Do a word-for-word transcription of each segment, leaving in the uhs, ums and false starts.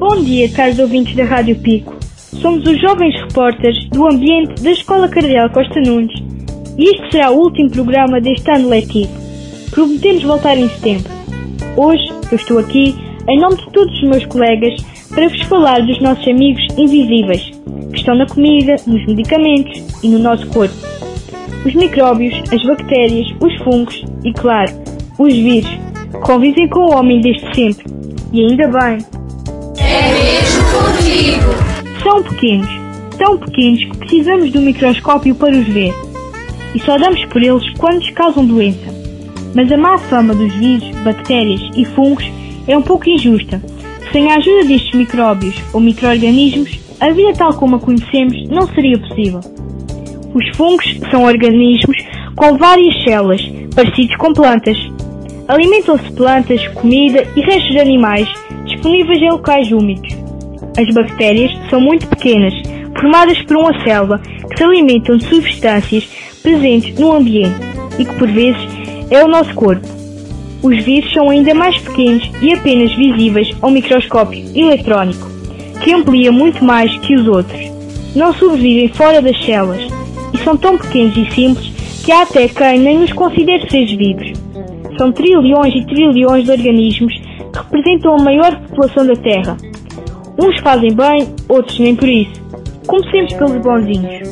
Bom dia, caros ouvintes da Rádio Pico. Somos os jovens repórteres do ambiente da Escola Cardeal Costa Nunes e este será o último programa deste ano letivo. Prometemos voltar em setembro. Hoje eu estou aqui, em nome de todos os meus colegas, para vos falar dos nossos amigos invisíveis, que estão na comida, nos medicamentos e no nosso corpo. Os micróbios, as bactérias, os fungos e, claro, os vírus, que convivem com o homem desde sempre. E ainda bem. É mesmo contigo. São pequenos, tão pequenos que precisamos do microscópio para os ver. E só damos por eles quando nos causam doença. Mas a má fama dos vírus, bactérias e fungos é um pouco injusta. Sem a ajuda destes micróbios ou micro-organismos, a vida tal como a conhecemos não seria possível. Os fungos são organismos com várias células, parecidos com plantas. Alimentam-se de plantas, comida e restos de animais disponíveis em locais úmidos. As bactérias são muito pequenas, formadas por uma célula que se alimentam de substâncias presentes no ambiente e que por vezes é o nosso corpo. Os vírus são ainda mais pequenos e apenas visíveis ao microscópio eletrónico, que amplia muito mais que os outros. Não sobrevivem fora das células e são tão pequenos e simples que há até quem nem nos considere seres vivos. São trilhões e trilhões de organismos que representam a maior população da Terra. Uns fazem bem, outros nem por isso. Comecemos pelos bonzinhos.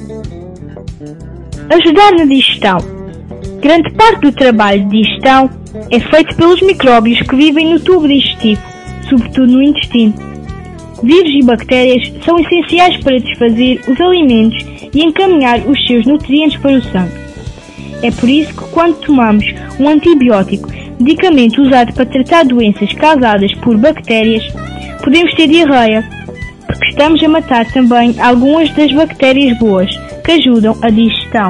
Ajudar na digestão. Grande parte do trabalho de digestão é feito pelos micróbios que vivem no tubo digestivo, sobretudo no intestino. Vírus e bactérias são essenciais para desfazer os alimentos e encaminhar os seus nutrientes para o sangue. É por isso que quando tomamos um antibiótico, medicamento usado para tratar doenças causadas por bactérias, podemos ter diarreia, porque estamos a matar também algumas das bactérias boas que ajudam a digestão.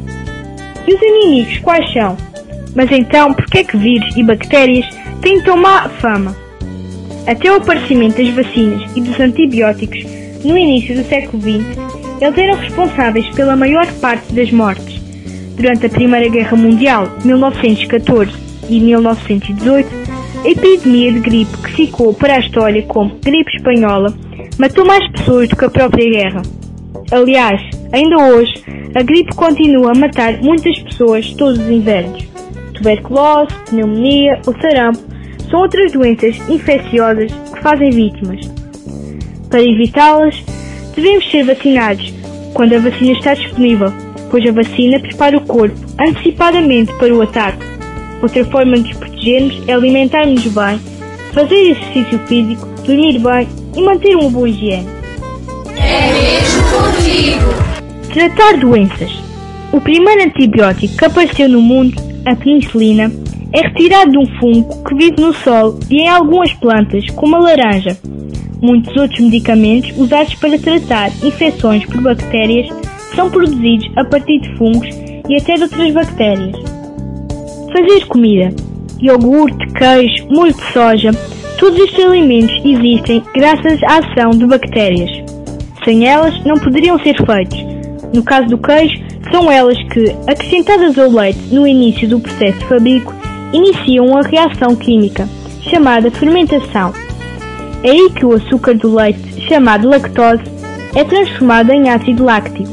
E os inimigos quais são? Mas então, por que é que vírus e bactérias têm tão má fama? Até o aparecimento das vacinas e dos antibióticos, no início do século vinte, eles eram responsáveis pela maior parte das mortes. Durante a Primeira Guerra Mundial, mil novecentos e catorze e mil novecentos e dezoito, a epidemia de gripe que ficou para a história como gripe espanhola matou mais pessoas do que a própria guerra. Aliás, ainda hoje, a gripe continua a matar muitas pessoas todos os invernos. Tuberculose, pneumonia ou sarampo são outras doenças infecciosas que fazem vítimas. Para evitá-las, devemos ser vacinados quando a vacina está disponível, pois a vacina prepara o corpo antecipadamente para o ataque. Outra forma de nos protegermos é alimentar-nos bem, fazer exercício físico, dormir bem e manter uma boa higiene. É mesmo contigo. Tratar doenças. O primeiro antibiótico que apareceu no mundo, a penicilina, é retirado de um fungo que vive no solo e em algumas plantas, como a laranja. Muitos outros medicamentos usados para tratar infecções por bactérias são produzidos a partir de fungos e até de outras bactérias. Fazer comida. Iogurte, queijo, molho de soja, todos estes alimentos existem graças à ação de bactérias. Sem elas não poderiam ser feitos. No caso do queijo, são elas que, acrescentadas ao leite no início do processo de fabrico, iniciam uma reação química, chamada fermentação. É aí que o açúcar do leite, chamado lactose, é transformado em ácido láctico,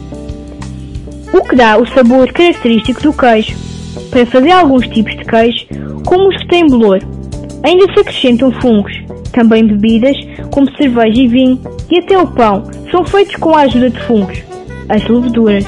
o que dá o sabor característico do queijo. Para fazer alguns tipos de queijo, como os que têm bolor, ainda se acrescentam fungos. Também bebidas, como cerveja e vinho, e até o pão, são feitos com a ajuda de fungos, as leveduras.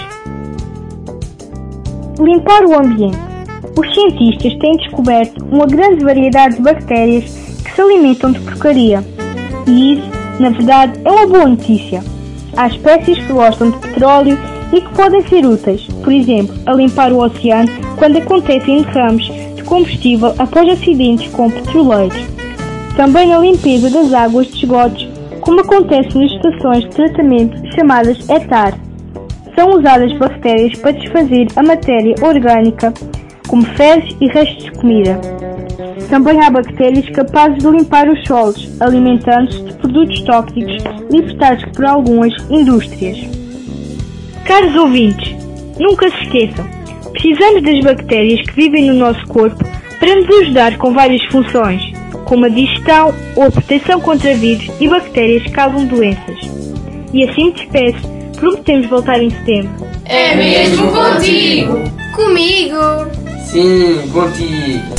Limpar o ambiente. Os cientistas têm descoberto uma grande variedade de bactérias que se alimentam de porcaria. E isso, na verdade, é uma boa notícia. Há espécies que gostam de petróleo e que podem ser úteis, por exemplo, a limpar o oceano quando acontecem derrames de combustível após acidentes com petroleiros. Também na limpeza das águas de esgotos, como acontece nas estações de tratamento chamadas ETAR. São usadas bactérias para desfazer a matéria orgânica, como fezes e restos de comida. Também há bactérias capazes de limpar os solos, alimentando-se de produtos tóxicos libertados por algumas indústrias. Caros ouvintes, nunca se esqueçam, precisamos das bactérias que vivem no nosso corpo para nos ajudar com várias funções, como a digestão ou a proteção contra vírus e bactérias que causam doenças. E assim te despeço, prometemos voltar em setembro. É mesmo contigo! Comigo! Sim, contigo!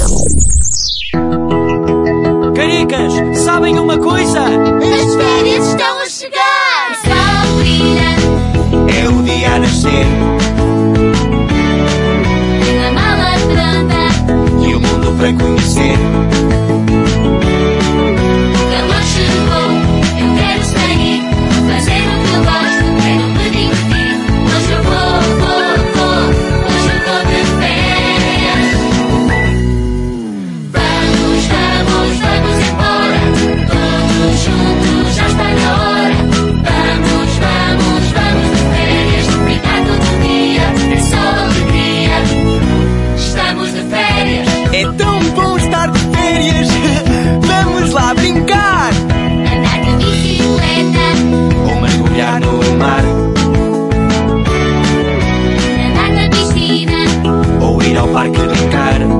Caricas, sabem uma coisa? As férias estão a chegar! O sol brilha, É o dia a nascer tem a mala pronta, e o mundo para conhecer. o calor chegou, eu quero sair, fazer o que eu gosto, quero me divertir. Hoje eu vou, vou, vou, hoje eu vou de férias. Vamos, vamos, vamos embora, todos juntos já está na hora. Vamos, vamos, vamos de férias, brincar todo dia, é só alegria. Estamos de férias, É tão bom estar de férias. Vamos lá brincar andar de bicicleta, ou mergulhar no mar nadar na piscina. ou ir ao parque brincar.